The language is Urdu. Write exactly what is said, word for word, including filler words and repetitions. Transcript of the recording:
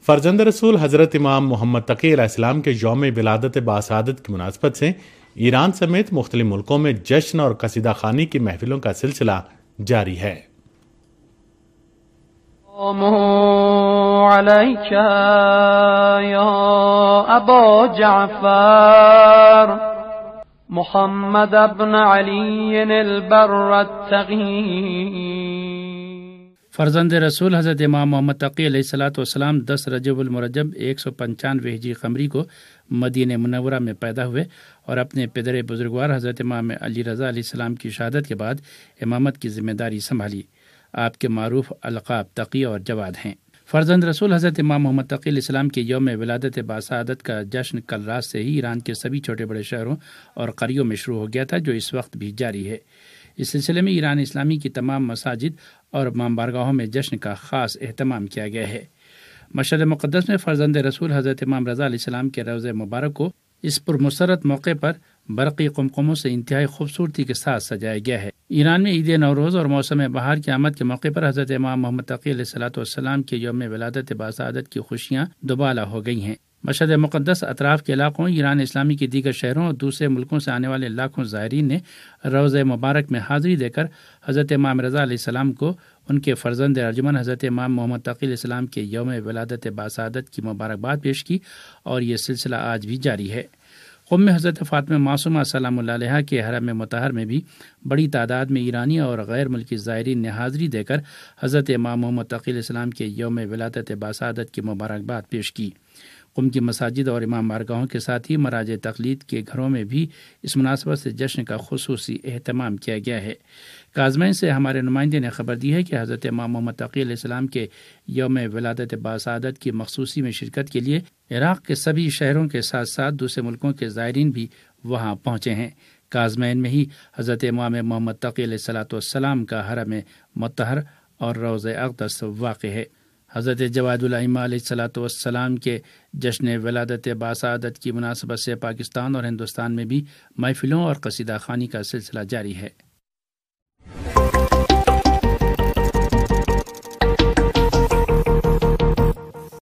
فرزند رسول حضرت امام محمد تقی علیہ السلام کے یوم ولادت باسعادت کی مناسبت سے ایران سمیت مختلف ملکوں میں جشن اور قصیدہ خوانی کی محفلوں کا سلسلہ جاری ہے۔ علیک یا ابا جعفر محمد ابن علی البر التقی۔ فرزند رسول حضرت امام محمد تقی علیہ الصلوۃ والسلام دس رجب المرجب ایک سو پنچانوے ہجری قمری کو مدینہ منورہ میں پیدا ہوئے اور اپنے پدر بزرگوار حضرت امام علی رضا علیہ السلام کی شہادت کے بعد امامت کی ذمہ داری سنبھالی۔ آپ کے معروف القاب تقی اور جواد ہیں۔ فرزند رسول حضرت امام محمد تقی علیہ السلام کے یوم ولادت باسعادت کا جشن کل رات سے ہی ایران کے سبھی چھوٹے بڑے شہروں اور قریوں میں شروع ہو گیا تھا، جو اس وقت بھی جاری ہے۔ اس سلسلے میں ایران اسلامی کی تمام مساجد اور امام بارگاہوں میں جشن کا خاص اہتمام کیا گیا ہے۔ مشہد مقدس میں فرزند رسول حضرت امام رضا علیہ السلام کے روضہ مبارک کو اس پرمسرت موقع پر برقی قمقموں سے انتہائی خوبصورتی کے ساتھ سجایا گیا ہے۔ ایران میں عید نوروز اور موسم بہار کی آمد کے موقع پر حضرت امام محمد تقی علیہ الصلوۃ والسلام کے یوم ولادت باسعادت کی خوشیاں دوبالا ہو گئی ہیں۔ مشہد مقدس اطراف کے علاقوں، ایران اسلامی کے دیگر شہروں اور دوسرے ملکوں سے آنے والے لاکھوں زائرین نے روضہ مبارک میں حاضری دے کر حضرت امام رضا علیہ السلام کو ان کے فرزند ارجمن حضرت امام محمد تقی علیہ السلام کے یوم ولادت باسعادت کی مبارکباد پیش کی، اور یہ سلسلہ آج بھی جاری ہے۔ قم میں حضرت فاطمہ معصومہ سلام اللہ علیہا کے حرم مطہر میں بھی بڑی تعداد میں ایرانی اور غیر ملکی زائرین نے حاضری دے کر حضرت امام محمد تقی علیہ السلام کے یوم ولادت باسعادت کی مبارکباد پیش کی۔ قم کی مساجد اور امام بارگاہوں کے ساتھ ہی مراجع تقلید کے گھروں میں بھی اس مناسبت سے جشن کا خصوصی اہتمام کیا گیا ہے۔ کاظمین سے ہمارے نمائندے نے خبر دی ہے کہ حضرت امام محمد تقی علیہ السلام کے یوم ولادت باسعادت کی مخصوصی میں شرکت کے لیے عراق کے سبھی شہروں کے ساتھ ساتھ دوسرے ملکوں کے زائرین بھی وہاں پہنچے ہیں۔ کاظمین میں ہی حضرت امام محمد تقی علیہ الصلوۃ والسلام کا حرم مطہر اور روضہ اقدس واقع ہے۔ حضرت جواد الائمہ علیہ الصلوۃ والسلام کے جشن ولادت باسعادت کی مناسبت سے پاکستان اور ہندوستان میں بھی محفلوں اور قصیدہ خوانی کا سلسلہ جاری ہے۔